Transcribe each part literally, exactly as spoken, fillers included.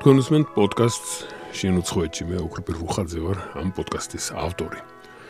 თქვენ უსმენთ პოდკასტს შენ უცხოეთში, მე ოქროპირ ვუხაძე ვარ ამ პოდკასტის ავტორი.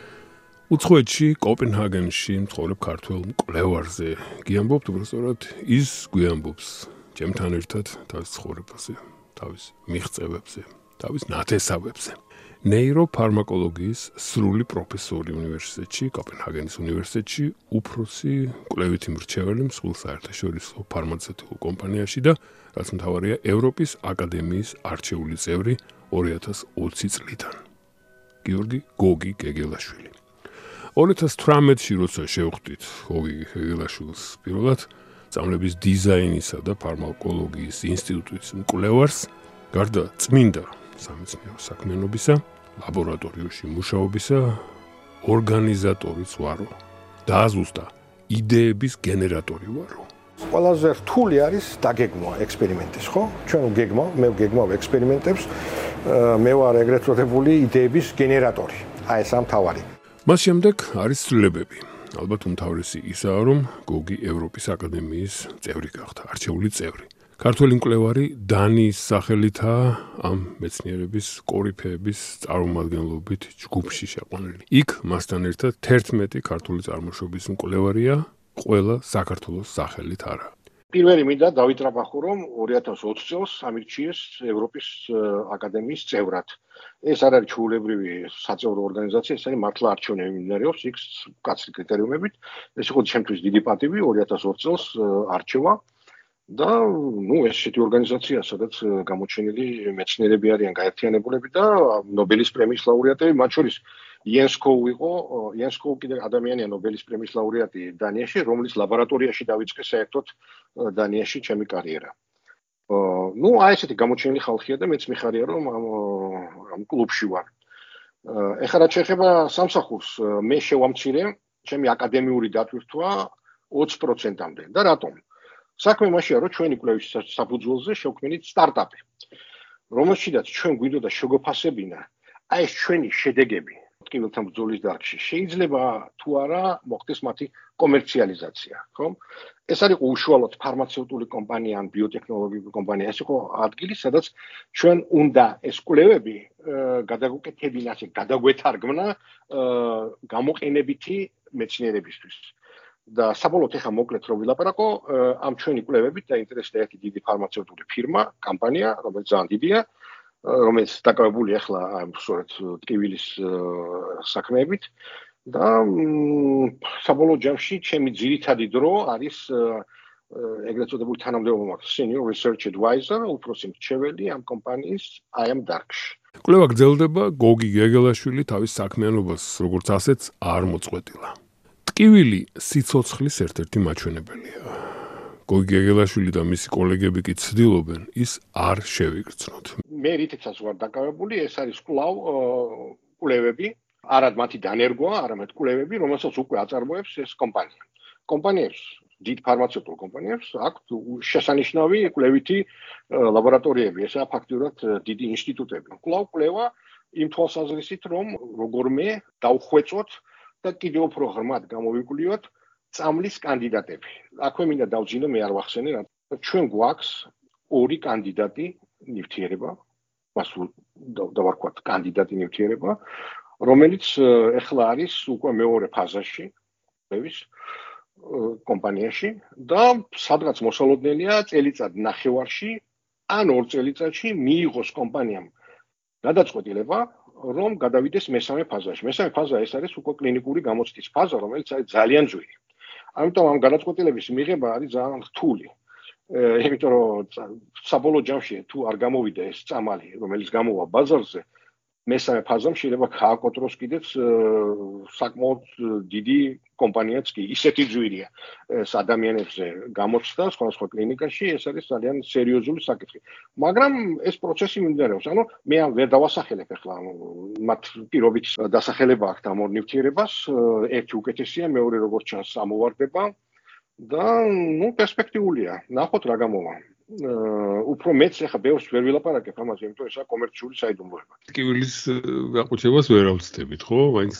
უცხოეთში, კოპენჰაგენში მცხოვრებ ქართველ მკვლევარზე გიამბობთ, უბრალოდ ის გვიამბობს ჩემთან ერთად თავის ცხოვრებაზე, თავის მიღწევებზე, თავის ნათესავებზე. ნეიროფარმაკოლოგიის სრული პროფესორი უნივერსიტეტში, კოპენჰაგენის უნივერსიტეტში, უფროსი კვლევითი მრჩეველი მსხვილ საერთაშორისო ფარმაცევტიკულ კომპანიაში და რაც მთავარია ევროპის აკადემიის არჩეული წევრი ორი ათას ოცი წლიდან. გიორგი გოგი გეგელაშვილი. ორი ათას თვრამეტში როცა შევხვდით გოგი გეგელაშვილს პირველად სწავლების დიზაინისა და ფარმაკოლოგიის ინსტიტუტის მკვლევარს, გარდა წმინდა სამეცნიერო საქმიანობისა, ლაბორატორიაში მუშაობისა, ორგანიზატორიც ვარო და ზუსტად იდეების გენერატორი ვარო. ყველაზე რთული არის დაგეგმვა ექსპერიმენტის, ხო? ჩვენ ვგეგმავ, მე ვგეგმავ ექსპერიმენტებს, მე ვარ ეგრეთ წოდებული იდეების გენერატორი. აი ეს ამთავარი. მას შემდეგ არის ცვლილებები. ალბათ უმთავრესი ისაა, რომ გოგი ევროპის აკადემიის წევრი გახდა, არჩეული წევრი. ქართველი მკვლევარი დანიის სახელითაა ამ მეცნიერების კორიფეების წარმომადგენლობით ჯგუფში შეყვანილი. იქ მასთან ერთად თერთმეტი ქართული წარმოშობის მკვლევარია, ყველა საქართველოს სახელით არა. პირველი მინდა დავითრაფახო, რომ ორი ათას ოცი წელს ამირჩიეს ევროპის აკადემიის წევრად. ეს არ არის ჩვეულებრივი საწევრო ორგანიზაცია, ეს არის მართლა არჩევნები მიმდინარეობს, იქ მკაცრი კრიტერიუმებით. ეს იყო ჩემთვის დიდი პატივი ორი ათას ოცი წელს არჩევა. და ნუ ესეთი ორგანიზაცია, სადაც გამოჩენილი მეცნიერები არიან გაერთიანებულები და ნობელის პრემიის ლაურეატები, მათ შორის იენს კოუ იყო, იენს კოუ კიდე ადამიანია ნობელის პრემიის ლაურეატი დანიაში, რომლის ლაბორატორიაში დავიწყე საერთოდ დანიაში ჩემი კარიერა. ნუ აი ესეთი გამოჩენილი ხალხია და მეც მიხარია, რომ ამ კლუბში ვარ. ეხლა რაც შეეხება სამსახურს, მე შევამცირე ჩემი აკადემიური დატვირთვა ოცი პროცენტამდე და რატომ? საქმე მაშია, რომ ჩვენი კვლევის საფუძველზე შევქმნით სტარტაპი, რომელშიც ჩვენ გვინდოდა შეგოფასებინა აი ეს ჩვენი შედეგები ტკივილთან ბრძოლის დარგში. შეიძლება თუ არა მოხდეს მათი კომერციალიზაცია, ხო? ეს არის უშუალოდ ფარმაცევტული კომპანია ან ბიოტექნოლოგიური კომპანია, ეს იყო ადგილი, სადაც ჩვენ უნდა ეს კვლევები გადაგუკეთებინა, ასე გადაგვეთარგმნა გამოყენებითი მეცნიერებისთვის. და საბოლოოდ ახლა მოკლედ რომ ვილაპარაკო, ამ ჩვენი კვლევებით დაინტერესდა ერთი დიდი ფარმაცევტული ფირმა, კომპანია, რომელიც ძალიან დიდია, რომელიც დაკავებული ახლა ამ სწორედ ტკივილის საქმეებით და საბოლოო ჯამში ჩემი ძირითადი დრო არის ეგრეთ წოდებული თანამდებობა მაქვს senior research advisor, უფროსი მრჩეველი ამ კომპანიის I am Darkში. კვლევა გრძელდება, გოგი გეგელაშვილი თავის საქმიანობას როგორც ასეც არ მოწყვეტილა. ტკივილი სიცოცხლის ერთ-ერთი მაჩვენებელია. გოგი გეგელაშვილი და მისი კოლეგები კი ცდილობენ ის არ შევიგრძნოთ. მე რითიც ვარ დაკავებული, ეს არის კვლავ კვლევები, არად მათი დანერგვა, არამედ კვლევები, რომელსაც უკვე აწარმოებს ეს კომპანია. კომპანიებს, დიდ ფარმაცევტულ კომპანიებს აქვთ შესანიშნავი კვლევითი ლაბორატორიები, ესაა ფაქტურად დიდი ინსტიტუტები. კვლავ კვლევა იმ თვალსაზრისით, რომ როგორმე დავხვეწოთ და კიდევ უფრო ღრმად გამოვიკვლიოთ წამლის კანდიდატები. აქვე მინდა დავძინო, მე არ ვახსენე, რა ჩვენ გვაქვს ორი კანდიდატი ნივთიერება, მას დავარქვათ კანდიდატი ნივთიერება, რომელიც ეხლა არის უკვე მეორე ფაზაში კვლევის კომპანიაში და სადღაც მოსალოდნელია წელიწად ნახევარში ან ორ წელიწადში მიიღოს კომპანიამ გადაწყვეტილება რომ გადავიდეს მესამე ფაზაში. მესამე ფაზა ეს არის უკვე კლინიკური გამოცდის ფაზა, რომელიც არის ძალიან ძვირი. ამიტომ ამ გადაწყვეტილების მიღება არის ძალიან რთული. იმიტომ რომ საბოლოო ჯამში თუ არ გამოვიდა ეს წამალი, რომელიც გამოვა ბაზარზე, მესამე ფაზამ შეიძლება გააკოტროს კიდეც საკმაოდ დიდი კომპანიაც კი, ისეთი ძვირია ეს ადამიანებზე გამოცდა სხვადასხვა კლინიკაში, ეს არის ძალიან სერიოზული საკითხი. მაგრამ ეს პროცესი მიმდინარეობს. ანუ მე ამ ვერ დავასახელებ ახლა მათ პირობით დასახელება აქვს ამ ორ ნივთიერებას, ერთი უკეთესია, მეორე როგორც ჩანს ამოვარდება და ნუ პერსპექტიულია. ნახოთ რა გამოვა. უფრო მეც ახლა ბევრს ვერ ვილაპარაკებ ამაზე, იმიტომ რომ ესაა კომერციული საიდუმლოება. ტკივილის გაყუჩებას ვერ ავწდებით, ხო? მაინც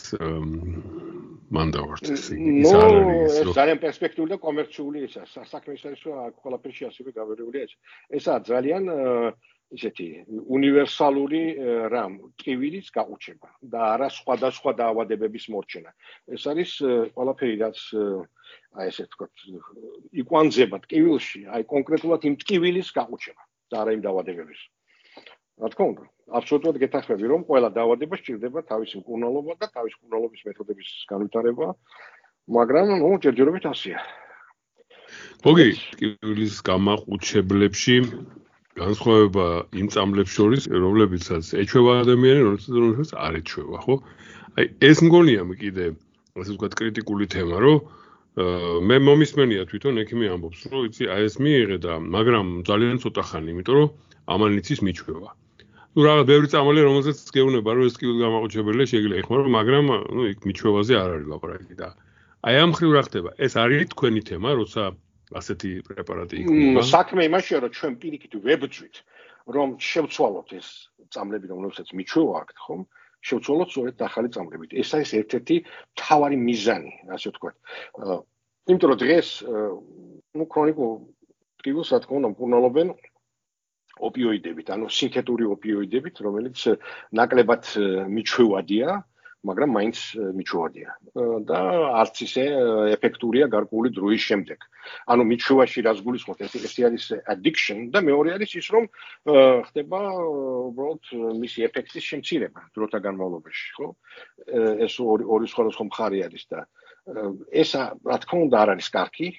მან დავართ ეს ის არ არის. ეს ძალიან პერსპექტიული და კომერციული ესაა. საქმე ის არის, რომ ყველაფერში ასევე გავერეულია ეს. ესაა ძალიან ისეთი უნივერსალური რამ ტკივილის გაყუჩება და არა სხვადასხვა დაავადებების მორჩენა. ეს არის ყველაფერი რაც აი ესე ვთქვათ იკვანძება ტკივილში, აი კონკრეტულად იმ ტკივილის გაყუჩება და არა იმ დაავადებების. რა თქმა უნდა, აბსოლუტურად გეთანხმები, რომ ყველა დაავადება სჭირდება თავისი მკურნალობა და თავისი მკურნალობის მეთოდების განვითარება, მაგრამ ნუ ჯერჯერობით ასეა. მოგი, ტკივილის გამაყუჩებლებში განსხვავება იმ წამლებს შორის, რომლებიცაც ეჩვევა ადამიანი, რომლებიც არ ეჩვევა, ხო? აი ეს მგონია კიდე, ასე ვთქვათ, კრიტიკული თემა, რომ მე მომისმენია თვითონ ექიმი ამბობს, რომ იცი, აი ეს მიიღე და მაგრამ ძალიან ცოტა ხანი, იმიტომ რომ ამან იცის მიჩვევა. ნუ რაღაც ბევრი წამალი, რომელსაც გეუბნება, რომ ეს ტკივილის გამაყუჩებელია, შეიძლება ეხმარო, მაგრამ ნუ იქ მიჩვევაზე არ არის ლაპარაკი და აი ამ ხრივ რა ხდება? ეს არის თქვენი თემა, როცა ასეთი პრეპარატი იქნება. საქმე იმაშია, რომ ჩვენ პირიქით ვებძვით, რომ შევცვალოთ ეს წამლები, რომლებსაც მიჩვევა აქვთ, ხომ? შევცვალოთ სწორედ ახალი წამლებით. ეს არის ერთ-ერთი მთავარი მიზანი, ასე ვთქვათ. იმიტომ რომ დღეს ნუ ქრონიკულ ტკივილს რა თქმა უნდა მკურნალობენ ოპიოიდებით, ანუ სინთეტური ოპიოიდებით, რომელიც ნაკლებად მიჩვევადია, მაგრამ მაინც მიჩვევადია და არც ისე ეფექტურია გარკვეული დროის შემდეგ. ანუ მიჩვევაში რაც გულისხმობთ, ერთი არის addiction და მეორე არის ის, რომ ხდება უბრალოდ მისი ეფექტის შემცირება დროთა განმავლობაში, ხო? ეს ორი ორი სხვადასხვა მხარე არის და ეს რა თქმა უნდა არ არის კარგი,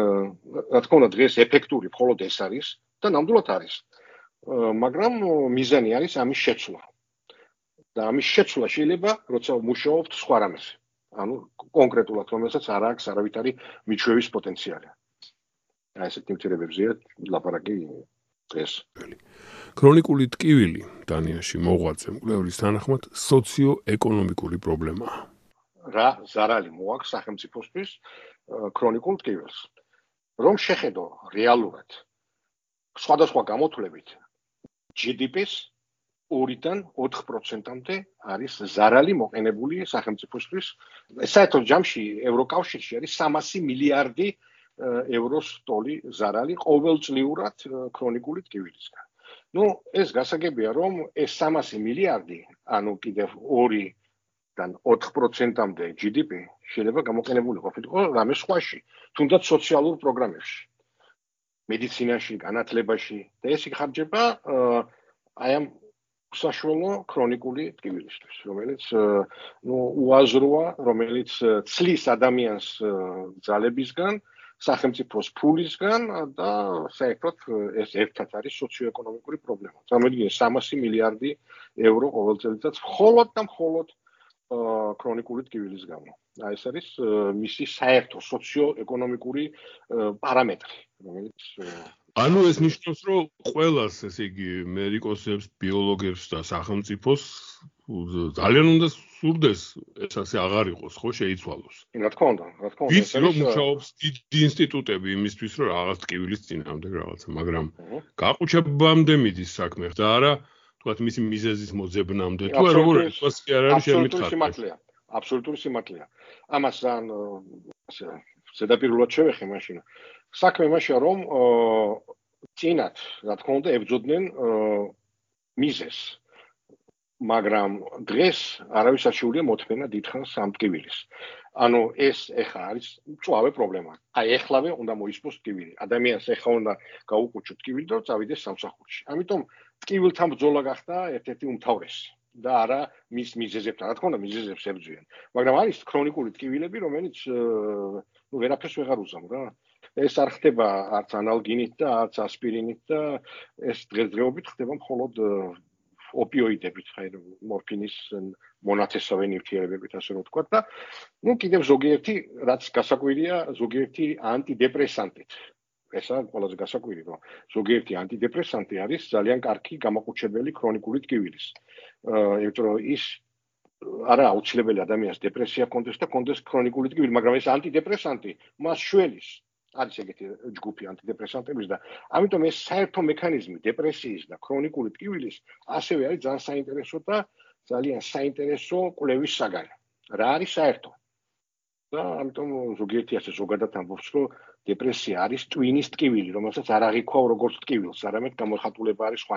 რა თქმა უნდა დღეს ეფექტური მხოლოდ ეს არის და ნამდვილად არის. მაგრამ მიზანი არის ამის შეცვლა. და ამის შეცვლა შეიძლება, როცა მუშაობთ სხვა რამეზე. ანუ კონკრეტულად რომელსაც არ აქვს არავითარი მიჩვევის პოტენციალი. აი ესეთ ნივთიერებებზეა ლაპარაკი დღეს. ქრონიკული ტკივილი დანიაში მოღვაწე მკვლევრის თანახმად სოციო-ეკონომიკური პრობლემაა. რა ზარალი მოაქვს სახელმწიფოსთვის ქრონიკულ ტკივილს. რომ შეხედო რეალურად სხვადასხვა გამოთვლებით ჯი დი პი-ს ორიდან ოთხ პროცენტამდე არის ზარალი მოყენებული სახელმწიფოსთვის. საერთოდ ჯამში ევროკავშირში არის სამასი მილიარდი ევროს ტოლი ზარალი ყოველწლიურად ქრონიკული ტკივილისგან. ნუ ეს გასაგებია, რომ ეს სამასი მილიარდი, ანუ კიდევ ორიდან ოთხ პროცენტამდე ჯი დი პი შეიძლება გამოყენებული ყოფილიყო რამე სხვაში, თუნდაც სოციალურ პროგრამებში, მედიცინაში, განათლებაში და ეს იხარჯება აი ამ საშუალო ქრონიკული ტკივილისთვის, რომელიც ნუ უაზროა, რომელიც ცლის ადამიანს ძალებისგან, სახელმწიფოს ფულისგან და საერთოდ ეს ერთად არის სოციო-ეკონომიკური პრობლემა. წარმოიდგინე სამასი მილიარდი ევრო ყოველ წელიწადს მხოლოდ და მხოლოდ ქრონიკული ტკივილის გამო. აი ეს არის მისი საერთო სოციო-ეკონომიკური პარამეტრი, რომელიც ანუ ეს ნიშნავს, რომ ყველას, ესე იგი, მედიკოსებს, ბიოლოგებს და სახელმწიფოს ძალიან უნდა სურდეს ეს ასე აღარ იყოს, ხო, შეიცვალოს. რა თქმა უნდა, რა თქმა უნდა. ვიცი, რომ მუშაობს დიდი ინსტიტუტები იმისთვის, რომ რაღაც ტკივილის წინააღმდეგ რაღაცა, მაგრამ გაყუჩებამდე მიდის საქმე და არა, თქვათ, მისი მიზეზის მოძებნამდე. თუ არ როგორ იყოს, კი არ არის შემიძლია. აბსოლუტური სიმართლეა. ამას ძალიან ასე ზედაპირულად შევეხე მაშინ. საქმე იმაშია, რომ წინათ, რა თქმა უნდა, ებრძოდნენ მიზეზს. მაგრამ დღეს არავის არ შეუძლია მოთმენა დიდხანს ამ ტკივილის. ანუ ეს ეხა არის მწვავე პრობლემა. აი ეხლავე უნდა მოისმოს ტკივილი. ადამიანს ეხა უნდა გაუკუჩო ტკივილი და წავიდეს სამსახურში. ამიტომ ტკივილთან ბრძოლა გახდა ერთ-ერთი უმთავრესი და არა მის მიზეზებთან. რა თქმა უნდა, მიზეზებს ებრძვიან. მაგრამ არის ქრონიკული ტკივილები, რომელიც ნუ ვერაფერს ვეღარ უზამ რა. ეს არ ხდება არც ანალგინით და არც ასპირინით და ეს დღესდღეობით ხდება მხოლოდ ოპიოიდებით, აი მორფინის მონათესავე ნივთიერებებით, ასე რომ ვთქვათ და ნუ კიდევ ზოგიერთი, რაც გასაკვირია, ზოგიერთი ანტიდეპრესანტით. ეს არის ყველაზე გასაკვირი, რომ ზოგიერთი ანტიდეპრესანტი არის ძალიან კარგი გამაყუჩებელი ქრონიკული ტკივილის. იმიტომ რომ ის არა აუცილებელი ადამიანს დეპრესია კონდეს და კონდეს ქრონიკული ტკივილი, მაგრამ ეს ანტიდეპრესანტი მას შველის. არის ეგეთი ჯგუფი ანტიდეპრესანტების და ამიტომ ეს საერთო მექანიზმი დეპრესიის და ქრონიკული ტკივილის ასევე არის ძალიან საინტერესო და ძალიან საინტერესო კვლევის საგანი. რა არის საერთო? და ამიტომ ზოგიერთი ასე ზოგადად ამბობს, რომ დეპრესია არის ტვინის ტკივილი, რომელსაც არ აღიქვავ როგორც ტკივილს, არამედ გამოხატულება არის სხვანაირი.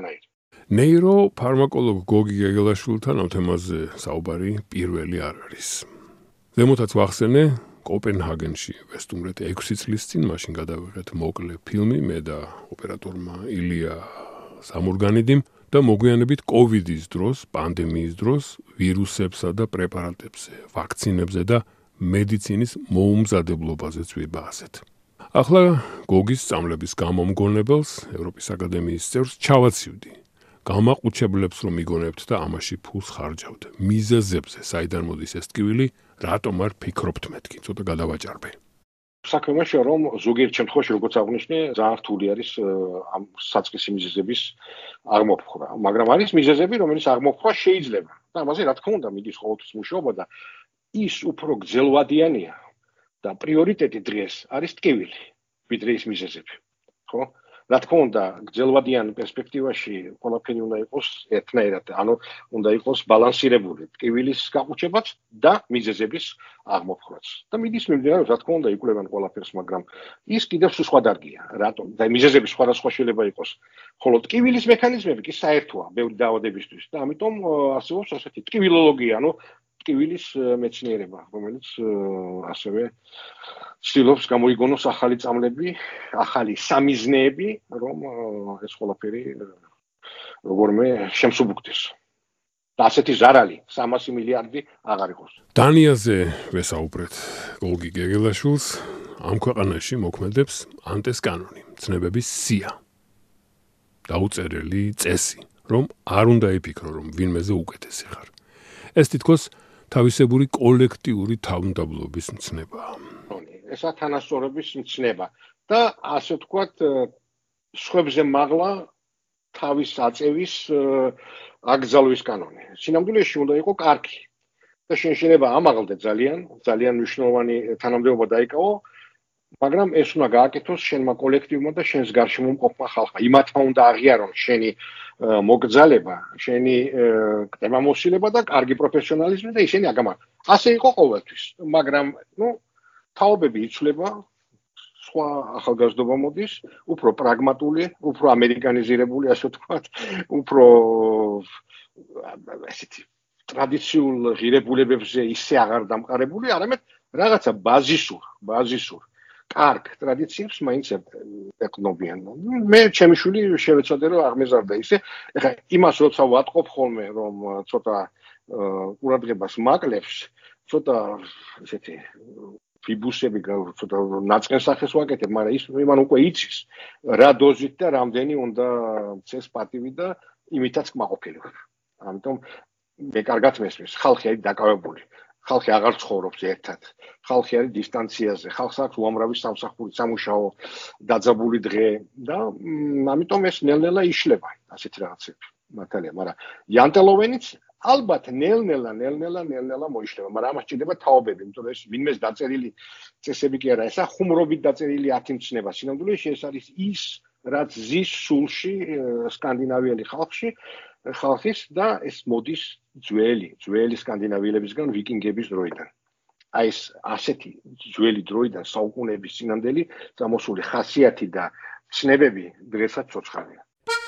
ნეიროფარმაკოლოგ გოგი გეგელაშვილთან ამ თემაზე საუბარი პირველი არ არის. ზემოთაც ვახსენე, კოპენჰაგენში ვესტუმრეთ ექვსი წლის წინ მაშინ გადავიღეთ მოკლე ფილმი მე და ოპერატორმა ილია სამურგანიდიმ და მოგვიანებით კოვიდის დროს, პანდემიის დროს ვირუსებსა და პრეპარატებზე, ვაქცინებზე და მედიცინის მოუმზადებლობაზეც ვიბაასეთ. ახლა გოგის სწავლების გამომგონებელს ევროპის აკადემიის წევრს ჩავაცივდი. გამაყუჩებლებს რომ იგონებთ და ამაში ფულს ხარჯავთ. მიზეზებზე, საიდან მოდის ეს ტკივილი, რატომ არ ფიქრობთ მეთქი, ცოტა გადავაჭარბე. საქმე მაშია რომ ზოგიერთ შემთხვევაში როგორც აღვნიშნე, ძალიან რთული არის ამ საწყისი მიზეზების აღმოფხვრა, მაგრამ არის მიზეზები, რომელიც აღმოფხვრა შეიძლება. და ამაზე რა თქმა უნდა მიდის ყოველთვის მუშაობა და ის უფრო გრძელვადიანია და პრიორიტეტი დღეს არის ტკივილი, ვიდრე ის მიზეზები. ხო? რა თქმა უნდა, გრძელვადიან პერსპექტივაში ყველაფერი უნდა იყოს ერთნაირად, ანუ უნდა იყოს ბალანსირებული ტკივილის გაყუჩებაც და მიზეზების აღმოფხვრაც. და მიდის მიმდინარეობს, რა თქმა უნდა, იკვლევენ ყველაფერს, მაგრამ ის კიდევ სხვა დარგია. რატომ? და მიზეზების სხვადასხვა შეიძლება იყოს. ხოლო ტკივილის მექანიზმები კი საერთოა ბევრი დაავადებისთვის და ამიტომ არსებობს ასეთი ტკივილოლოგია, ანუ ტკივილის მეცნიერება, რომელიც ასევე ცდილობს გამოიგონოს ახალი წამლები, ახალი სამიზნეები, რომ ეს ყველაფერი როგორმე შემსუბუქდეს. და ასეთი ზარალი სამასი მილიარდი აღარ იყოს. დანიაზე ვესაუბრეთ გოგი გეგელაშვილს, ამ ქვეყანაში მოქმედებს ანტეს კანონი, ცნებების სია. დაუწერელი წესი, რომ არ უნდა იფიქრო, რომ ვინმეზე უკეთესი ხარ. ეს თითქოს თავისებური კოლექტიური თავმდაბლობის მცნებაა. ესა თანასწორობის მცნება და ასე ვთქვათ, სხვებზე მაღლა თავის აწევის აკრძალვის კანონი. სინამდვილეში უნდა იყო კარგი. და შენ შეიძლება ამაღლდე ძალიან, ძალიან მნიშვნელოვანი თანამდებობა დაიკავო, მაგრამ ეს უნდა გააკეთოს შენმა კოლექტივმა და შენს გარშემო მყოფმა ხალხმა. იმათმა უნდა აღიარონ შენი მოგზალება, შენი კტებამოსილება და კარგი პროფესიონალიზმი და ისინი აგამართონ. ასე იყო ყოველთვის, მაგრამ ნუ თაობები იცვლება, სხვა ახალგაზრდობა მოდის, უფრო პრაგმატული, უფრო ამერიკანიზირებული, ასე ვთქვათ, უფრო ესეთი ტრადიციულ ღირებულებებზე ისე აღარ დამყარებული, არამედ რაღაცა ბაზისურ, ბაზისურ კარგ ტრადიციებს მაინც ეკნობიან. მე ჩემი შვილი შევეცადე რომ აღმეზარდა ისე. ეხლა იმას როცა ვატყობ ხოლმე რომ ცოტა ყურადღებას მაკლებს, ცოტა ესეთი ფიბუსები ცოტა ნაწყენ სახეს ვაკეთებ, მაგრამ ის იმან უკვე იცის რა დოზით და რამდენი უნდა წეს პატივი და იმითაც კმაყოფილი ვარ. ამიტომ მე კარგად მესმის, ხალხი არის დაკავებული. ხალხი აღარ ცხოვრობს ერთად. ხალხი არის დისტანციაზე, ხალხს აქვს უამრავი სამსახური, სამუშაო, დაძაბული დღე და ამიტომ ეს ნელ-ნელა იშლება ასეთი რაღაცები. მართალია, მაგრამ იანტელოვენიც ალბათ ნელ-ნელა, ნელ-ნელა, ნელ-ნელა მოიშლება, მაგრამ ამას ჭირდება თაობები, იმიტომ რომ ეს ვინმეს დაწერილი წესები კი არა, ესა ხუმრობით დაწერილი ათი მცნება. სინამდვილეში ეს არის ის, რაც ზის სულში სკანდინავიელი ხალხში ხალხის და ეს მოდის ძველი, ძველი სკანდინავიელებისგან ვიკინგების დროიდან. აი ეს ასეთი ძველი დროიდან საუკუნეების წინანდელი წამოსული ხასიათი და ცნებები დღესაც ცოცხალია.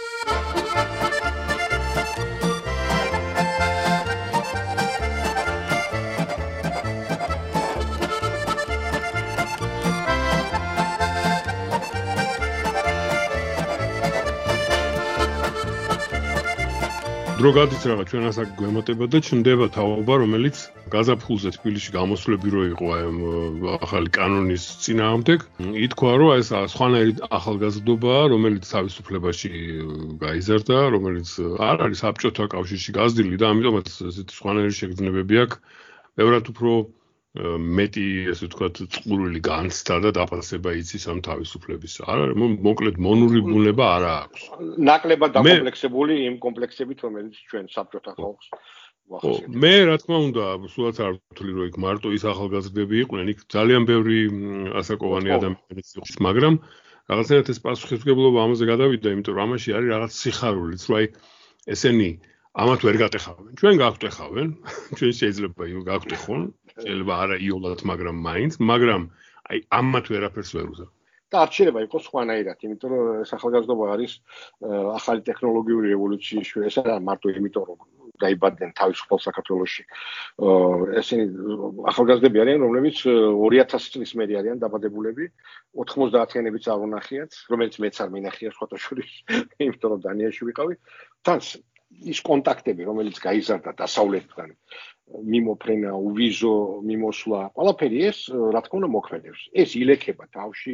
დრო გადის რაღაც ჩვენ ასაკ გვემატება და ჩნდება თაობა, რომელიც გაზაფხულზე თბილისში გამოსვლები რო იყო აი ახალი კანონის წინააღმდეგ. ითქვა, რომ ეს სხვანაირი ახალგაზრდობაა, რომელიც თავისუფლებაში გაიზარდა, რომელიც არ არის საბჭოთა კავშირში გაზრდილი და ამიტომაც ესეთი სხვანაირი შეგრძნებები აქვს. ბევრად უფრო მეტი, ესე ვთქვათ, წყურვილი განცდა და დაფასება იცის ამ თავისუფლების. არა, მოკლედ მონური ბუნება არ აქვს. ნაკლებად დაკომპლექსებული იმ კომპლექსებით, რომელიც ჩვენ საბჭოთა ხალხს ვახასიათებთ. მე რა თქმა უნდა, სულაც არ ვთვლი, რომ იქ მარტო ის ახალგაზრდები იყვნენ, იქ ძალიან ბევრი ასაკოვანი ადამიანიც იყო, მაგრამ რაღაცნაირად ეს პასუხისმგებლობა ამაზე გადავიდა, იმიტომ რომ ამაში არის რაღაც სიხარულიც, რომ აი ესენი ამათ ვერ გატეხავენ. ჩვენ გავტეხავენ, ჩვენ შეიძლება გავტეხონ. შეიძლება არა იოლად, მაგრამ მაინც, მაგრამ აი ამათ ვერაფერს ვერ უზავ. და არჩენება იყოს სხვანაირად, იმიტომ რომ ახალგაზრდობა არის ახალი ტექნოლოგიური რევოლუციის შვილი, ეს არა მარტო იმიტომ რომ დაიბადნენ თავისუფალ საქართველოში. ესენი ახალგაზრდები არიან, რომლებიც ორი ათასი წლის მერე არიან დაბადებულები, ოთხმოცდაათიანებიც არ უნახიათ, რომელიც მეც არ მინახია სხვათა შორის, იმიტომ რომ დანიაში ვიყავი. თან ის კონტაქტები, რომელიც გაიზარდა დასავლეთთან, მიმოფრენა, უვიზო, მიმოსვლა, ყველაფერი ეს, რა თქმა უნდა, მოქმედებს. ეს ილექება თავში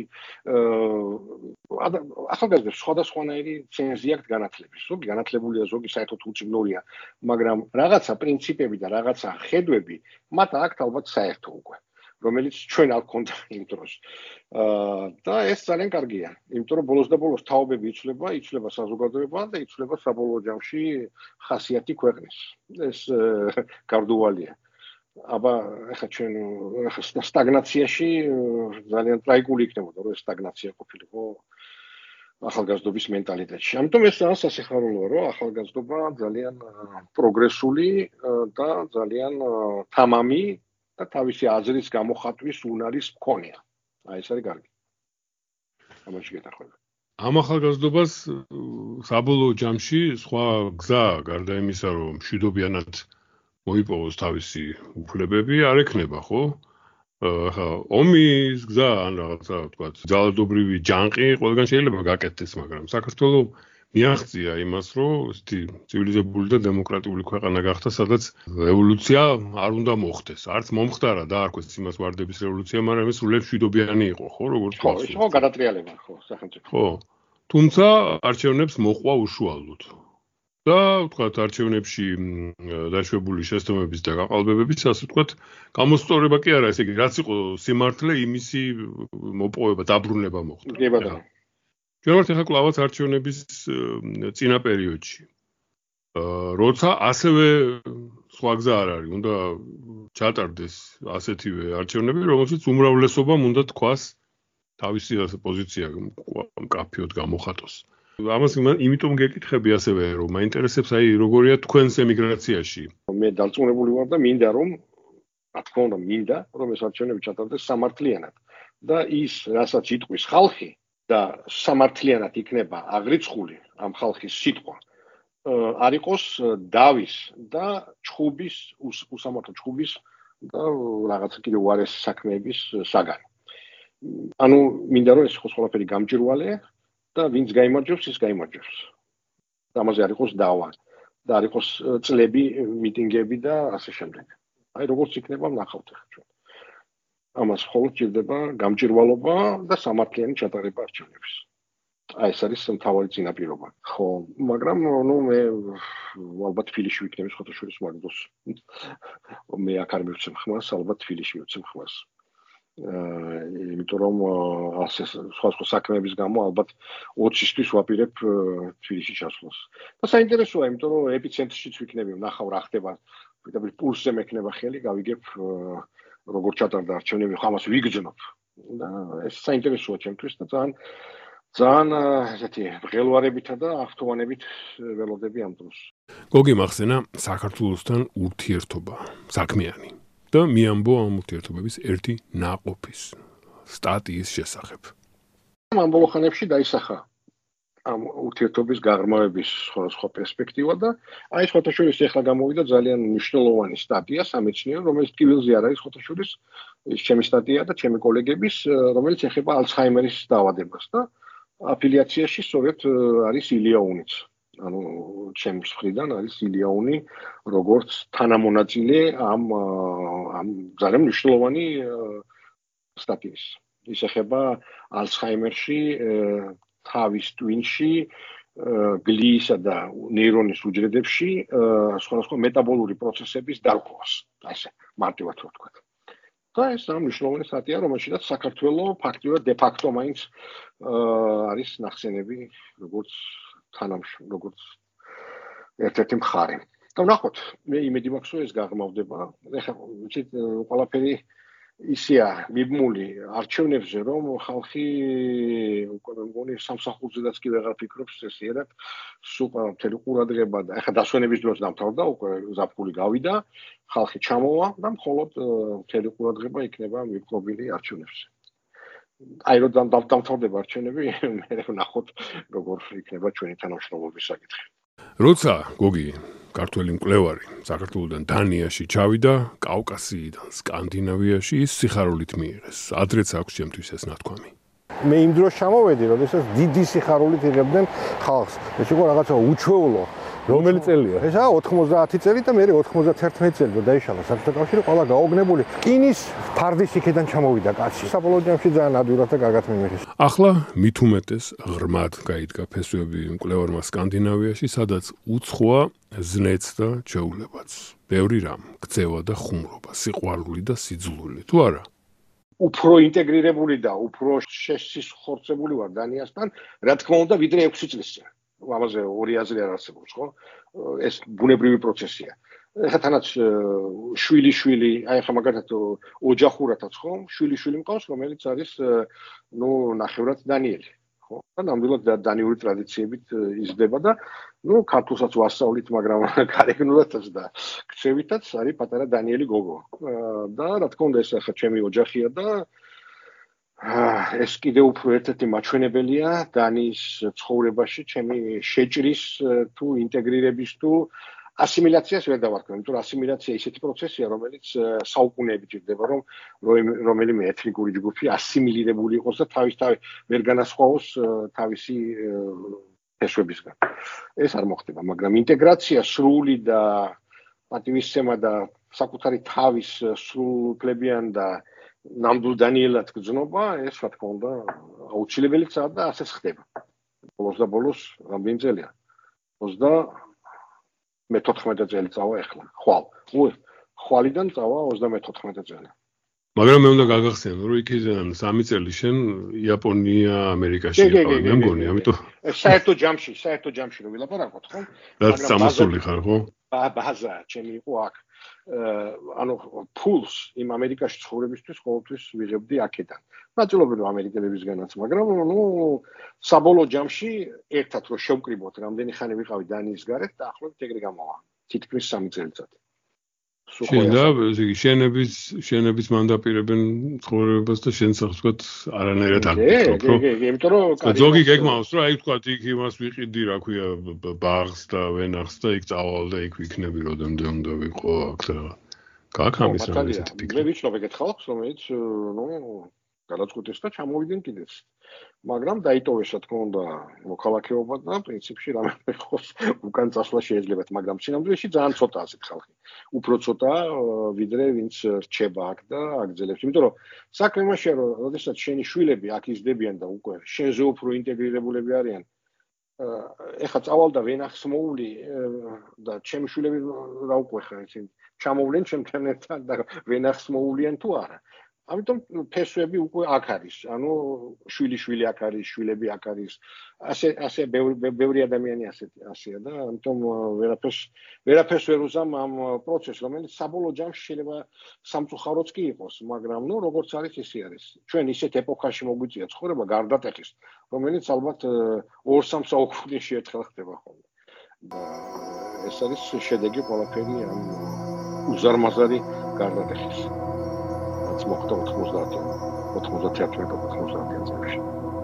ახალგაზრდებს სხვადასხვანაირი ცენზი აქვთ განათლების. ზოგი განათლებულია, ზოგი საერთოდ უწინორია, მაგრამ რაღაცა პრინციპები და რაღაცა ხედვები მათ აქვთ ალბათ საერთო უკვე, რომელიც ჩვენ არ გქონდა იმ დროს. და ეს ძალიან კარგია, იმიტომ რომ ბოლოს და ბოლოს თაობები იცვლება, იცვლება საზოგადოება და იცვლება საბოლოო ჯამში ხასიათი ქვეყნის. ეს გარდუვალია. აბა ეხლა ჩვენ სტაგნაციაში ძალიან ტრაგიკული იქნებოდა, რომ ეს სტაგნაცია ყოფილიყო ახალგაზრდობის მენტალიტეტში. ამიტომ ეს ძალიან სასიხარულოა, რომ ახალგაზრდობა ძალიან პროგრესული და ძალიან თამამი და თავისი აზრის გამოხატვის უნარის მქონეა. აი ეს არის კარგი. ამაში გეთახმები. ამ ახალგაზრდობას საბოლოო ჯამში სხვა გზა გარდა იმისა, რომ მშვიდობიანად მოიპოვოს თავისი უფლებები, არ ექნება, ხო? ახლა ომის გზა ან რაღაცა თქვა ძალადობრივი ჯანყი ყველგან შეიძლება გაკეთდეს, მაგრამ საქართველოს მიაღწია იმას, რომ ესეთი ცივილიზებული და დემოკრატიული ქვეყანა გახდა, სადაც რევოლუცია არ უნდა მოხდეს. არც მომხდარა და არ ქვეს იმას ვარდების რევოლუცია, მაგრამ ეს სრულიად მშვიდობიანი იყო, ხო, როგორც ხო, ის ხო გადატრიალება, ხო, სახელმწიფო. ხო. თუმცა არჩევნებს მოყვა უშუალოდ. და ვთქვათ, არჩევნებში დაშვებული შეცდომების და გაყალბებების, ასე ვთქვათ, გამოსწორება კი არა, ესე იგი, რაც იყო სიმართლე, იმისი მოპოვება, დაბრუნება მოხდა. დებოდა. ჩვენ ვართ ახლა კლავაც არჩევნების წინა პერიოდში. როცა ასევე სხვა გზა არ არის, უნდა ჩატარდეს ასეთივე არჩევნები, რომელშიც უმრავლესობამ უნდა თქვას თავისი პოზიცია მკაფიოდ გამოხატოს. ამას იმიტომ გეკითხები ასევე, რომ მაინტერესებს აი როგორია თქვენს ემიგრაციაში. მე დარწმუნებული ვარ და მინდა რომ, რა თქმა უნდა, მინდა რომ ეს არჩევნები ჩატარდეს სამართლიანად და ის, რასაც იტყვის ხალხი და სამართლიანად იქნება აღრიცხული ამ ხალხის სიტყვა, არ იყოს დავის და ჩხუბის, უსამართლო ჩხუბის და რაღაცა კიდევ უარეს საქმეების საგანი. ანუ მინდა რომ ეს იყოს ყველაფერი გამჭვირვალე და ვინც გაიმარჯვებს, ის გაიმარჯვებს. და ამაზე არ იყოს დავა და არ იყოს წლები, მიტინგები და ასე შემდეგ. აი როგორც იქნება ვნახავთ ახლა ჩვენ. ამას მხოლოდ ჭირდება გამჭვირვალობა და სამართლიანი ჩატარება არჩევნების. აი ეს არის მთავარი წინაპირობა. ხო, მაგრამ ნუ მე ალბათ თბილისში ვიქნები სხვათა შორის მაგდოს. მე აქ არ მივცემ ხმას, ალბათ თბილისში მივცემ ხმას. იმიტომ რომ ასე სხვა სხვა საქმეების გამო ალბათ ოცისთვის ვაპირებ თბილისში ჩასვლას. და საინტერესოა, იმიტომ რომ ეპიცენტრშიც ვიქნები, ვნახავ რა ხდება, პირდაპირ პულსზე მექნება ხელი, გავიგებ როგორ ჩატარდა არჩევნები, ხამას ვიგრძნობ. და ეს საინტერესოა ჩემთვის და ძალიან ძალიან ესეთი ღელვარებითა და ახთოვანებით ველოდები ამ დროს. გოგი მახსენა საქართველოსთან ურთიერთობა, საქმიანი. და მიამბო ამ ურთიერთობების ერთი ნაყოფის სტატიის შესახებ. ამ ბოლო ხანებში დაისახა ამ ურთიერთობის გაღრმავების სხვადასხვა პერსპექტივა და აი სხვათა შორის ახლა გამოვიდა ძალიან მნიშვნელოვანი სტატია სამეცნიერო, რომელიც ტკივილზე არ არის სხვათა შორის ის ჩემი სტატია და ჩემი კოლეგების, რომელიც ეხება ალცჰაიმერის დაავადებას და აფილიაციაში სწორედ არის ილია უნიც. ანუ ჩემს მხრიდან არის ილია უნი როგორც თანამონაწილე ამ ამ ძალიან მნიშვნელოვანი სტატიის. ის ეხება ალცჰაიმერში, თავის ტვინში, გლიისა და ნეირონის უჯრედებში სხვადასხვა მეტაბოლური პროცესების დარღვევას. ასე მარტივად რო ვთქვა. და ეს ამ მნიშვნელოვანი სტატია, რომელშიც საქართველოს ფაქტიურად დე ფაქტო მაინც არის ნახსენები როგორც თანამშრომელი, როგორც ერთ-ერთი მხარე. და ვნახოთ, მე იმედი მაქვს, რომ ეს გაღრმავდება. ეხლა ვიცით, ყველაფერი ისეა მიბმული არჩევნებზე, რომ ხალხი უკვე მგონი სამსახურზედაც კი ვეღარ ფიქრობს ესიერად, სულ მთელი ყურადღება და ეხლა დასვენების დროს დამთავრდა, უკვე ზაფხული გავიდა, ხალხი ჩამოვა და მხოლოდ მთელი ყურადღება იქნება მიპყრობილი არჩევნებზე. აი რომ დამთავრდება არჩევნები, მე ვნახოთ როგორ იქნება ჩვენი თანამშრომლობის საკითხი. როცა გოგი ქართველი მკვლევარი საქართველოსთან დანიაში ჩავიდა, კავკასიიდან სკანდინავიაში ის სიხარულით მიიღეს. ადრეც აქვს ჩემთვის ეს ნათქვამი. მე იმ დროს ჩამოვედი, როდესაც დიდი სიხარულით იღებდნენ ხალხს. ეს იყო რაღაცა უჩვეულო. რომელი წელია? ესა ოთხმოცდაათი წელი და მე ოთხმოცდაერთი წელი და დაიშალა საბჭოთა კავშირი, ყველა გაოგნებული. რკინის ფარდის იქიდან ჩამოვიდა კაცი. საბოლოო ჯამში ძალიან ადვილად და კარგად მიმიღეს. ახლა მით უმეტეს ღრმად გაიდგა ფესვები მკვლევარმა სკანდინავიაში, სადაც უცხოა ზნეც და ჩვეულებაც. ბევრი რამ, ქცევა და ხუმრობა, სიყვარული და სიძულვილი, თუ არა? უფრო ინტეგრირებული და უფრო შესისხორცებული ვარ დანიასთან, რა თქმა უნდა, ვიდრე ექვსი წლის წინ. ამაზე ორი აზრი არ არსებობს, ხო? ეს ბუნებრივი პროცესია. ეხლა თანაც შვილი შვილი, აი ხა მაგათაც ოჯახურათაც, ხო? შვილი შვილი მყავს, რომელიც არის ნუ ნახევრად დანიელი, ხო? და ნამდვილად დანიური ტრადიციებით იზრდება და ნუ ქართულსაც ვასწავლით, მაგრამ გარეგნულადაც და ქცევითაც არის პატარა დანიელი გოგო. და რა თქმა უნდა, ეს ახლა ჩემი ოჯახია და ეს კიდევ უფრო ერთ-ერთი მაჩვენებელია დანიის ცხოვრებაში, ჩემი შეჭრის თუ ინტეგრირების თუ ასიმილაციას ვერ დავარქვი, იმიტომ რომ ასიმილაცია ისეთი პროცესია, რომელიც საუკუნეებით ჭირდება, რომ რომელიმე ეთნიკური ჯგუფი ასიმილირებული იყოს და თავისთავად ვერ განასხვაოს თავისი ფესვებისგან. ეს არ მოხდება, მაგრამ ინტეგრაცია სრული და პატივისცემა და საკუთარი თავის სრულუფლებიან და ნამდვილ დანიელად გრძნობა, ეს რა თქმა უნდა აუცილებელიცაა და ასეც ხდება. ბოლოს და ბოლოს რამდენი წელია? ოცდამეთოთხმეტე წელი წავა ახლა. ხვალ. ხვალიდან წავა ოცდამეთოთხმეტე წელი. მაგრამ მე უნდა გაგახსენო, რომ იქიდან სამი წელი შენ იაპონია, ამერიკაში იყავი, მე მგონი, ამიტომ საერთო ჯამში, საერთო ჯამში რო ვილაპარაკოთ, ხო? რაც სამოსული ხარ, ხო? ბაზა, ჩემი იყო აქ. ანუ ფულს იმ ამერიკაში ცხოვრებისთვის ყოველთვის ვიღებდი აქედან. ნაწილობრივ ამერიკელებისგანაც, მაგრამ ნუ საბოლოო ჯამში ერთად რო შევკრიბოთ, რამდენი ხანი ვიყავი დანიის გარეთ და ახლობით ეგრე გამოვა. თითქმის სამი წელიწად. შენ და შენების შენების მანდაპირებენ ცხოვრებას და შენ სახელმწიფოდ არანაირად არ გიქრობ, რო? კი, კი, იმიტომ რომ ზოგი გეკმავს, რომ აი თქვა იქ იმას ვიყიდი, რა ქვია, ბაღს და ვენახს და იქ წავალ და იქ ვიქნები, როდემდე უნდა ვიყო აქ და გაქვს ამის რაღაც ესეთი ფიქრი. მე ვიცნობ ეგეთ ხალხს, რომელიც ნუ გადაწყვიტეს და ჩამოვიდნენ კიდეც. მაგრამ დაიტოვეს, რა თქმა უნდა, მოქალაქეობა და პრინციპში რამე ხოს უკან წასვლა შეიძლებათ, მაგრამ სინამდვილეში ძალიან ცოტა ასეთ ხალხი. უფრო ცოტა ვიდრე ვინც რჩება აქ და აგრძელებს. იმიტომ რომ საქმე იმაშია, რომ როდესაც შენი შვილები აქ იზრდებიან და უკვე შენზე უფრო ინტეგრირებულები არიან, ეხლა წავალ და ვენახს მოული და ჩემი შვილები რა უკვე ხარ ისინი ჩამოვლენ ჩემთან ერთად და ვენახს მოულიან თუ არა. ამიტომ ფესვები უკვე აქ არის. ანუ შვილი შვილი აქ არის, შვილები აქ არის. ასე ასე ბევრი ადამიანი ასეთი ასეა და ამიტომ ვერაფერს ვერაფერს ვერ უზამ ამ პროცესს, რომელიც საბოლოო ჯამში შეიძლება სამწუხაროც კი იყოს, მაგრამ ნუ როგორც არის ისე არის. ჩვენ ისეთ ეპოქაში მოგვიწია ცხოვრება გარდატეხის, რომელიც ალბათ ორ-სამ საუკუნეში ერთხელ ხდება ხოლმე. და ეს არის შედეგი ყველაფერი ამ უზარმაზარი გარდატეხის. მოხდა ოთხმოცდაათი ოთხმოცდაათი ოთხმოცდაათი წელს.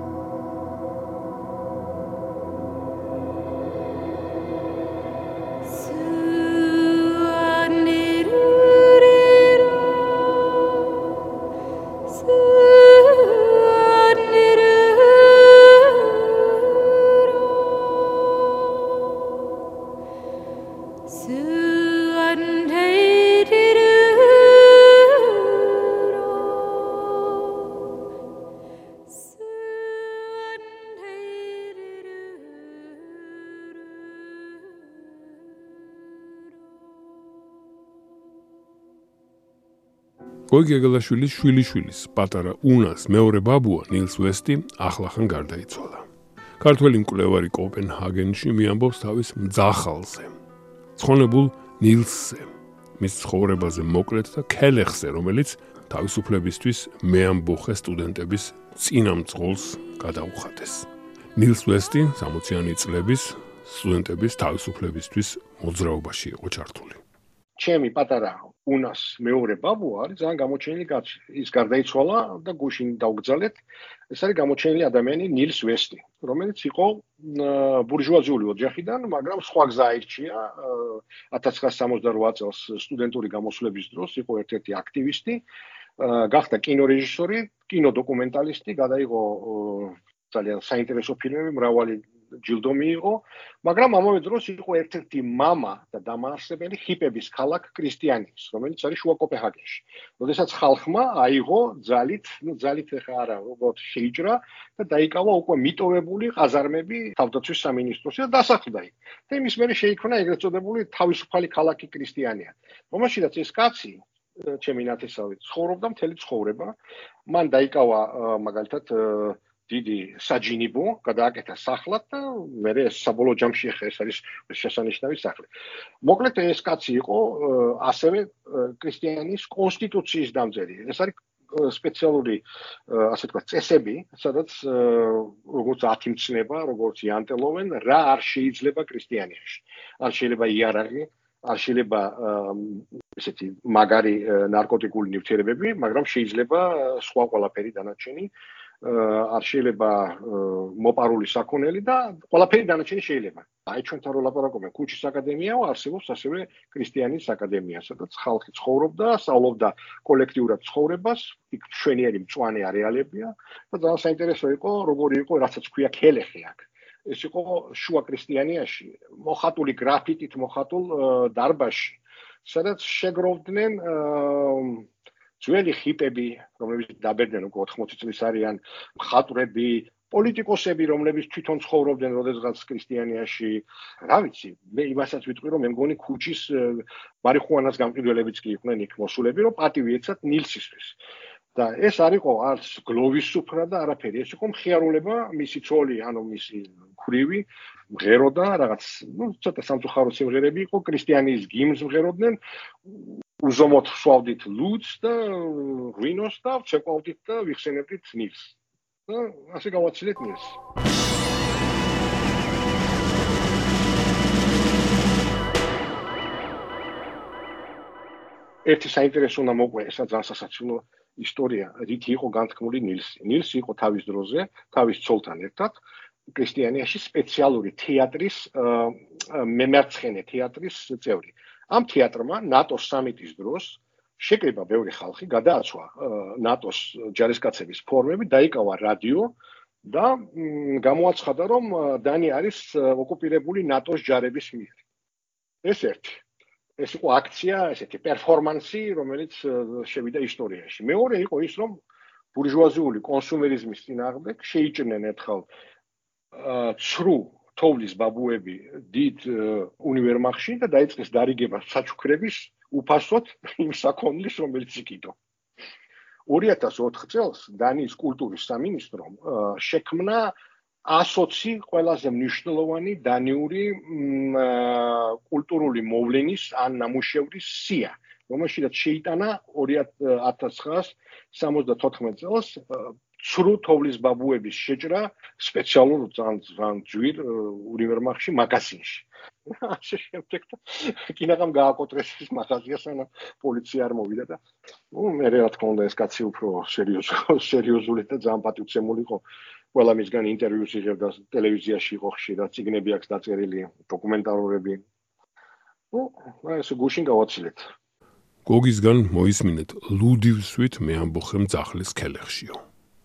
გოგი გეგელაშვილის შვილიშვილის პატარა უნას მეორე ბაბუა ნილს ვესტი ახლახან გარდაიცვალა. ქართველი მკვლევარი კოპენჰაგენში მიამბობს თავის მძახალზე, ცხონებულ ნილსზე, მის ცხოვრებაზე მოკლედ და ქელეხზე, რომელიც თავისუფლებისთვის მეამბოხე სტუდენტების წინამძღოლს გადაუხადეს. ნილს ვესტი სამოციანი წლების სტუდენტების თავისუფლებისთვის მოძრაობაში იყო ჩართული. ჩემი პატარა უნას მეორე ბაბუ არის ძალიან გამოჩენილი კაცი. ის გარდაიცვალა და გუშინ დაუგზავნეთ. ეს არის გამოჩენილი ადამიანი ნილს ვესტი, რომელიც იყო ბურჟუაზიული ოჯახიდან, მაგრამ სხვა გზა აირჩია. ათას ცხრაასი სამოცდაროც წელს სტუდენტური გამოსვლების დროს იყო ერთ-ერთი აქტივისტი, გახდა კინორეჟისორი, კინოდოკუმენტალისტი, გადაიღო ძალიან საინტერესო ფილმები, მრავალი ჯილდო მიიღო, მაგრამ ამავე დროს იყო ერთ-ერთი მამა და დამაარსებელი ჰიპების ქალაქ კრისტიანის, რომელიც არის შუა კოპენჰაგენში. როდესაც ხალხმა აიღო ძალით, ну ძალით ხა არა, როგორც შეიჭრა და დაიკავა უკვე მიტოვებული ყაზარმები თავდაცვის სამინისტროში და დასახლდა იქ. და იმის მერე შეიქმნა ეგრეთ წოდებული თავისუფალი ქალაქი კრისტიანია. რომელშიც ეს კაცი ჩემი ნათესავი ცხოვრობდა მთელი ცხოვრება. მან დაიკავა მაგალითად დიდი საჯინიბო, გადააკეთა სახლად და მერე საბოლოო ჯამში ახლა ეს არის შესანიშნავი სახლი. მოკლედ ეს კაცი იყო ასევე კრისტიანის კონსტიტუციის დამწერი. ეს არის სპეციალური ასე თქვა წესები, სადაც როგორც ათიმცნება, როგორც იანტელოვენ, რა არ შეიძლება კრისტიანიაში. არ შეიძლება იარაღი, არ შეიძლება ესეთი მაგარი ნარკოტიკული ნივთიერებები, მაგრამ შეიძლება სხვა ყველაფერი დანარჩენი. არ შეიძლება მოპარული საქონელი და ყველაფერი დანარჩენი შეიძლება. აი ჩვენთან რო ლაპარაკობენ ქუჩის აკადემიაო, არსებობს ასევე კრისტიანის აკადემია, სადაც ხალხი ცხოვრობდა, სწავლობდა კოლექტიურად ცხოვრებას, იქ მშვენიერი მწვანე არეალებია და ძალიან საინტერესო იყო, როგორი იყო, რასაც ქვია ქელეხი აქ. ეს იყო შუა კრისტიანიაში, მოხატული გრაფიტით მოხატულ დარბაზში, სადაც შეგროვდნენ ძველი ჰიპები, რომლებიც დაბედნენ უკვე ოთხმოცი წლის არიან, მხატვრები, პოლიტიკოსები, რომლებიც თვითონ ცხოვრობდნენ როდესღაც კრისტიანიაში. რა ვიცი, მე იმასაც ვიტყვი, რომ მე მგონი ქუჩის მარიხუანას გამყიდველებიც კი იყვნენ იქ მოსულები, რომ პატივი ეცათ ნილსისთვის. და ეს არ იყო არც გლოვის სუფრა და არაფერი, ეს იყო მხიარულება, მისი ცოლი, ანუ მისი ქვრივი, მღეროდა, რაღაც, ну, ცოტა სამწუხარო სიმღერები იყო, კრისტიანის გიმნს მღეროდნენ. უზომოდ ვსვავდით ლუდს და ღვინოს და ვცეკვავდით და ვიხსენებდით ნილს. და ასე გავაცილეთ ნილს. ერთი საინტერესო უნდა მოყვე, ესა ძალიან სასაცილო ისტორია, რითი იყო განთქმული ნილსი. ნილსი იყო თავის დროზე, თავის ცოლთან ერთად კრისტიანიაში სპეციალური თეატრის მემარცხენე თეატრის წევრი. ამ თეატრმა ნატოს სამიტის დროს შეკრიბა ბევრი ხალხი, გადააცვა ნატოს ჯარისკაცების ფორმები, დაიკავა რადიო და გამოაცხადა, რომ დანია არის ოკუპირებული ნატოს ჯარების მიერ. ეს ერთი. ეს იყო აქცია, ესეთი პერფორმანსი, რომელიც შევიდა ისტორიაში. მეორე იყო ის, რომ ბურჟუაზიული კონსუმერიზმის წინააღმდეგ შეიჭრნენ ერთხელ ცრუ თოვლის ბაბუები დიდ უნივერმაღში და დაიწყეს დარიგება საჩუქრების უფასოდ იმ საქონლის, რომელიც იქითო. ორი ათას ოთხ წელს დანიის კულტურის სამინისტრომ შექმნა ასოცი ყველაზე მნიშვნელოვანი დანიური კულტურული მოვლენის ან ნამუშევრის სია, რომელშიც შეიტანა ორი ათას ცხრაასი სამოცდათოთხმეტ წელს ცრუ თოვლის ბაბუების შეჭრა სპეციალურ ძალიან ძვირ უნივერმაღში მაგაზინში. ასე შემდეგ და კინაღამ გააკოტრეს ის მაღაზია, სანამ პოლიცია არ მოვიდა და ნუ მე რა თქმა უნდა ეს კაცი უფრო სერიოზული და ძალიან პატივცემული იყო. ყველა მისგან ინტერვიუს იღებდა, ტელევიზიაში იყო ხშირად, წიგნები აქვს დაწერილი, დოკუმენტაროები. ნუ ეს გუშინ გავაცილეთ. გოგისგან მოისმინეთ ლუდივსვით მე ამბოხე მძახლის ქელეხშიო.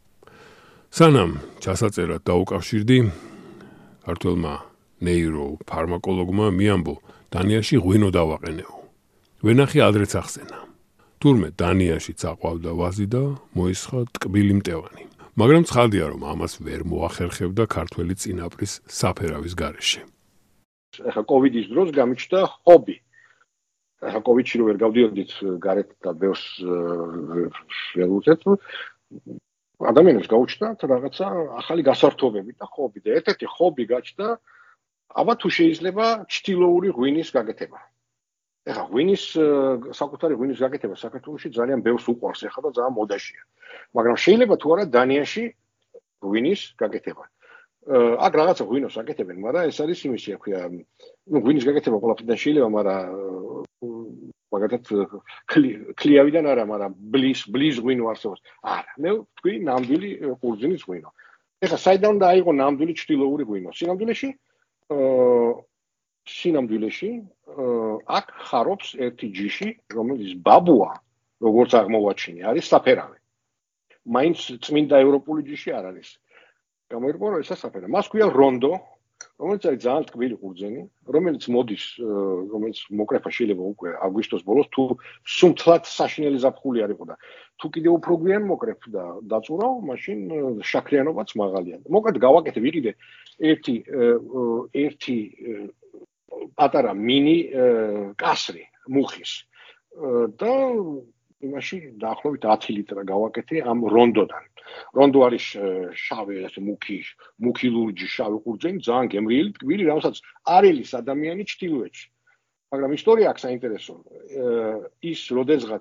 სანამ ჩასაწერად დაუკავშირდი, ქართველმა ნეიროფარმაკოლოგმა მიამბო, დანიაში ღვინო დავაყენეო. ვენახი ადრეც ახსენა. თურმე დანიაში წაყვავდა ვაზი და მოისხა ტკბილი მტევანი. მაგრამ ცხადია, რომ ამას ვერ მოახერხებდა ქართველი წინაპრის საფერავის გარეშე. ახლა კოვიდის დროს გამიჩნდა ჰობი. ახლა კოვიდში რო ვერ გავდიოდით გარეთ და ბევრს ვერ უწევთ, ადამიანებს გაუჩნდათ რაღაცა ახალი გასართობები და ჰობი და ერთ-ერთი ჰობი გაჩნდა, აბა თუ შეიძლება ჩtildeური ღვინის გაკეთება. ეხლა ღვინის საკუთარი ღვინის გაკეთება საქართველოში ძალიან ბევრს უყვარს ეხლა და ძალიან მოდაშია. მაგრამ შეიძლება თუ არა დანიაში ღვინის გაკეთება. აქ რაღაცა ღვინოს აკეთებენ, მაგრამ ეს არის იმისი, აქვია, ну ღვინის გაკეთება ყველაფერთან შეიძლება, მაგრამ მაგათაც ქლიავიდან არა, მაგრამ ბლის ბლის ღვინო არსებობს. არა, მე ვთქვი ნამდვილი ყურძნის ღვინო. ეხლა საიდან დაიღო ნამდვილი ჩtildeური ღვინო? სინამდვილეში აა სინამდვილეში აქ ხარობს ერთი ჯიში, რომელიც ბაბუა, როგორც აღმოვაჩინე, არის საფერავი. მაინც წმინდა ევროპული ჯიში არ არის. გამოირკვევა რომ ეს საფერავი. მას ქვია რონდო, რომელიც არის ძალიან ტკბილი ყურძენი, რომელიც მოდის, რომელიც მოკრეფა შეიძლება უკვე აგვისტოს ბოლოს თუ სუმთლად საშინელი ზაფხული არ იყო და თუ კიდევ უფრო გვიან მოკრეფ და დაწურავ, მაშინ შაქრიანობაც მაღალია. მოკლედ გავაკეთე ვიყიდე ერთი ერთი პატარა მინი კასრი მუხის და იმაში დაახლოებით ათი ლიტრა გავაკეთე ამ რონდოდან. რონდო არის შავი, ესე მუქი, მუქი ლურჯი შავი ყურძენი, ძალიან გემრიელი, ტკბილი, რომელსაც არ ელის ადამიანი ჩtildeებში. მაგრამ ისტორია აქვს საინტერესო. ის როდესღაც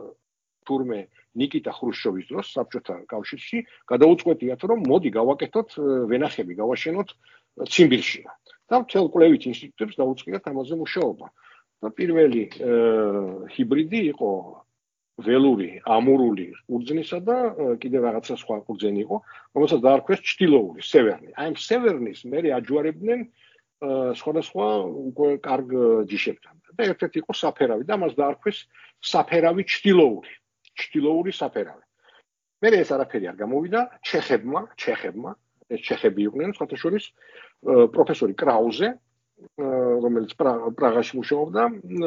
თურმე ნიკიტა ხრუშჩოვის დროს საბჭოთა კავშირში გადაუწყვეტიათ, რომ მოდი გავაკეთოთ ვენახები, გავაშენოთ ციმბირში. და მთელ კვლევით ინსტიტუტებს დაუწყიათ ამაზე მუშაობა. და პირველი ჰიბრიდი იყო ველური, ამურული ყურძნისა და კიდევ რაღაცა სხვა ყურძენი იყო, რომელსაც დაარქვეს ჩtildeური, სევერნი. აი ამ სევერნის მერე აჯვარებდნენ სხვადასხვა უკვე კარგ ჯიშებთან. და ერთ-ერთი იყო საფერავი და მას დაარქვეს საფერავი ჩtildeური, ჩtildeური საფერავი. მერე ეს არაფერი არ გამოვიდა ჩეხებმა, ჩეხებმა, ეს ჩეხები იყვნენ, სხვათა შორის პროფესორი კრაუზე, რომელიც პრაღაში მუშაობდა,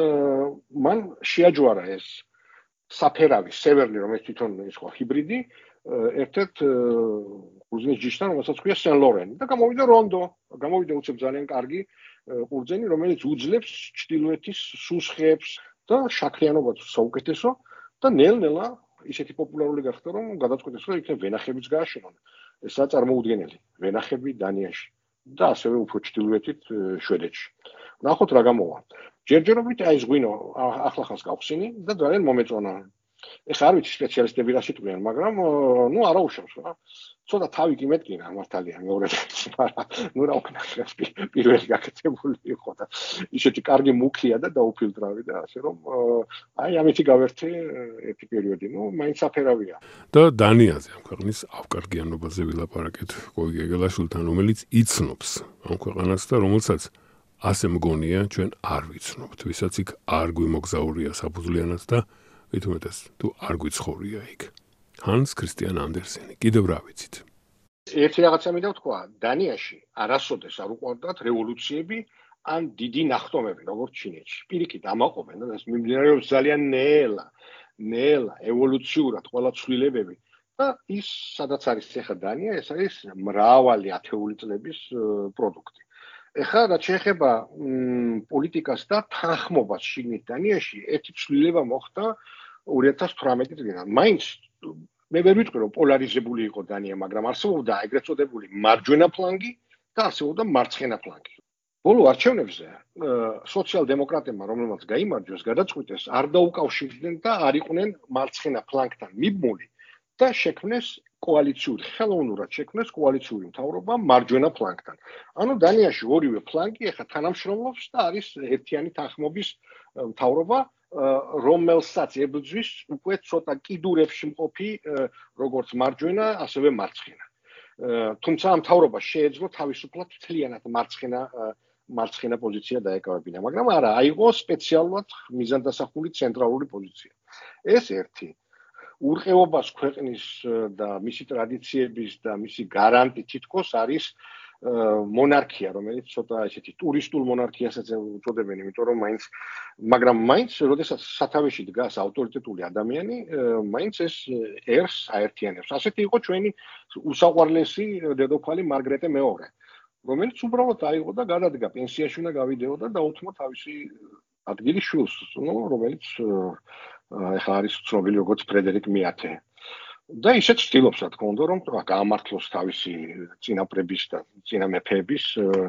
მან შეაჯვარა ეს საფერავი, სევერნი, რომელიც თვითონ ის ხო ჰიბრიდი, ერთ-ერთ ყურძნის ჯიშთან, რომელსაც ქვია სენ ლორენი და გამოვიდა რონდო, გამოვიდა უცებ ძალიან კარგი ყურძენი, რომელიც უძლებს ჩtildeეთის სუსხებს და შაქრიანობაც საუკეთესო და ნელ-ნელა ისეთი პოპულარული გახდა, რომ გადაწყვეტეს, რომ იქნებ ვენახებიც გააშენონ. ესაა წარმოუდგენელი, ვენახები დანიაში და ასევე უფრო ჩtildeეთით შვედეთში. ნახოთ რა გამოვა. ჯერჯერობით აი ეს ღვინო ახლახანს გავხსინი და ძალიან მომეწონა. ეხლა არ ვიცი სპეციალისტები რა სიტყვიან, მაგრამ ნუ არა უშავს რა. ცოტა თავი კი მეტკინა მართალია მეორე მაგრამ ნუ რა ვქნა პირველი გაკეთებული იყო და ისეთი კარგი მუქია და დაუფილტრავი და ასე რომ აი ამითი გავერთე ერთი პერიოდი, ნუ მაინც საფერავია. და დანიაზე ამ ქვეყნის ავკარგიანობაზე ვილაპარაკეთ გოგი გეგელაშვილთან, რომელიც იცნობს ამ ქვეყანას და რომელსაც ასე მგონია ჩვენ არ ვიცნობთ, ვისაც იქ არ გვიმოგზაურია საფუძვლიანად და მით უმეტეს თუ არ გვიცხოვრია იქ. ჰანს ქრისტიან ანდერსენი, კიდევ რა ვიცით? ერთი რაღაცა მინდა ვთქვა, დანიაში არასოდეს არ უყვარდათ რევოლუციები ან დიდი ნახტომები, როგორც ჩინეთში. პირიქით ამაყობენ და ეს მიმდინარეობს ძალიან ნელა, ნელა, ევოლუციურად ყველა ცვლილებები და ის სადაც არის ახლა დანია, ეს არის მრავალი ათეული წლების პროდუქტი. ეხლა რაც შეეხება პოლიტიკას და თანხმობას შიგნით დანიაში, ერთი ცვლილება მოხდა ორი ათას თვრამეტი წლიდან. მაინც მე ვერ ვიტყვი რომ პოლარიზებული იყო დანია, მაგრამ არსებობდა ეგრეთ წოდებული მარჯვენა ფლანგი და არსებობდა მარცხენა ფლანგი. ბოლო არჩევნებზე სოციალ-დემოკრატებმა, რომელმაც გაიმარჯვეს, გადაწყვიტეს არ დაუკავშირდნენ და არ იყვნენ მარცხენა ფლანგთან მიბმული და შექმნეს კოალიციური, ხელოვნურად შექმნეს კოალიციური მთავრობა მარჯვენა ფლანგთან. ანუ დანიაში ორივე ფლანგი ახლა თანამშრომლობს და არის ერთიანი თანხმობის მთავრობა, რომელსაც ებრძვის უკვე ცოტა კიდურებში მყოფი როგორც მარჯვენა, ასევე მარცხენა. თუმცა ამ მთავრობას შეეძლო თავისუფლად მთლიანად მარცხენა მარცხენა პოზიცია დაეკავებინა, მაგრამ არა, აიღო სპეციალურად მიზანდასახული ცენტრალური პოზიცია. ეს ერთი ურყევობას ქვეყნის და მისი ტრადიციების და მისი გარანტი თითქოს არის მონარქია, რომელიც ცოტა ესეთი ტურისტულ მონარქიასაც უწოდებენ, იმიტომ რომ მაინც მაგრამ მაინც როდესაც სათავეში დგას ავტორიტეტული ადამიანი, მაინც ეს ერს აერთიანებს. ასეთი იყო ჩვენი უსაყვარლესი დედოფალი მარგრეტე მეორე, რომელიც უბრალოდ აიღო და გადადგა პენსიაში უნდა გავიდეო და დაუთმო თავისი ადგილი შვილს, ნუ რომელიც ეხლა არის ცნობილი როგორც ფრედერიკ მეათე. და ისეც ცდილობს რა თქმა უნდა, რომ გაამართლოს თავისი წინაპრების და წინამეფეების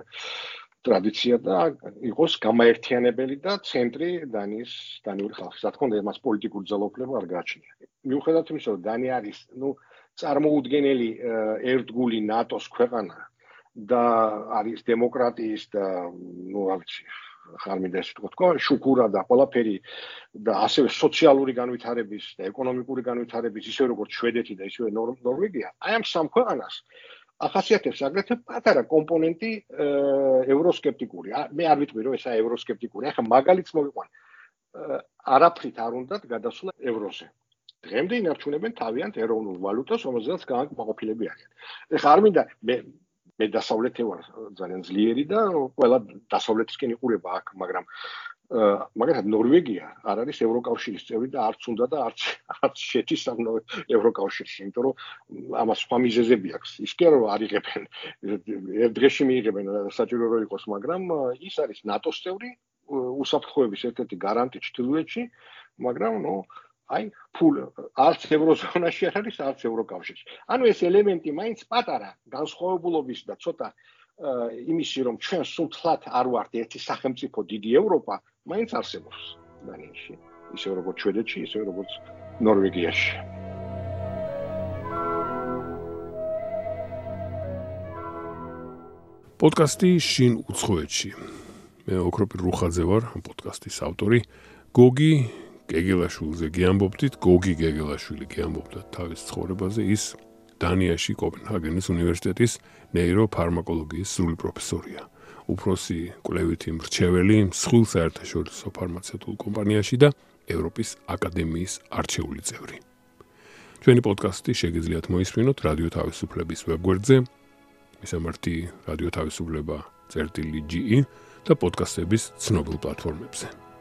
ტრადიცია და იყოს გამაერთიანებელი და ცენტრი დანიის დანიური ხალხის. რა თქმა უნდა, მას პოლიტიკური ძალაუფლება არ გააჩნია. მიუხედავად იმისა, რომ დანია არის, ნუ, წარმოუდგენელი ერთგული ნატოს ქვეყანა და არის დემოკრატიის და, ნუ, რა ვიცი, ხარ მინდა ესე თქვა, შუქურა და ყველაფერი და ასევე სოციალური განვითარების და ეკონომიკური განვითარების ისე როგორც შვედეთი და ისე ნორვეგია, აი ამ სამ ქვეყანას ახასიათებს აგრეთვე პატარა კომპონენტი ევროსკეპტიკური. მე არ ვიტყვი რომ ესაა ევროსკეპტიკური. ახლა მაგალითს მოვიყვან. არაფრით არ უნდათ გადასვლა ევროზე. დღემდე ინარჩუნებენ თავიანთ ეროვნულ ვალუტას, რომელზეც განკმაყოფილები არიან. ეხლა არ მინდა მე მე დასავლეთი ვარ ძალიან ძლიერი და ყველა დასავლეთისკენ იყურება აქ, მაგრამ მაგალითად ნორვეგია არ არის ევროკავშირის წევრი და არც უნდა და არც არც შედის ამ ევროკავშირში, იმიტომ რომ ამას სხვა მიზეზები აქვს. ის კი რომ არ იღებენ, ერთ დღეში მიიღებენ საჭირო რომ იყოს, მაგრამ ის არის ნატოს წევრი, უსაფრთხოების ერთ-ერთი გარანტი ჩრდილოეთში, მაგრამ ნუ აი ფულ არც ევროზონაში არ არის, არც ევროკავშირში. ანუ ეს ელემენტი მაინც პატარა განსხვავებულობის და ცოტა იმისი რომ ჩვენ სულთლად არ ვართ ერთი სახელმწიფო დიდი ევროპა, მაინც არსებობს დანიაში, ისე როგორც შვედეთში, ისე როგორც ნორვეგიაში. პოდკასტი შინ უცხოეთში. მე ოქროპირ რუხაძე ვარ, ამ პოდკასტის ავტორი. გოგი გეგელაშვილზე გიამბობდით, გოგი გეგელაშვილი გიამბობდა თავის ცხოვრებაზე, ის დანიაში კოპენჰაგენის უნივერსიტეტის ნეიროფარმაკოლოგიის სრული პროფესორია. უფროსი კვლევითი მრჩეველი მსხვილ საერთაშორისო ფარმაცევტულ კომპანიაში და ევროპის აკადემიის არჩეული წევრი. ჩვენი პოდკასტი შეგიძლიათ მოისმინოთ რადიო თავისუფლების ვებგვერდზე, მისამართი რადიო თავისუფლება წერტილი ჯი ი და პოდკასტების ცნობილ პლატფორმებზე.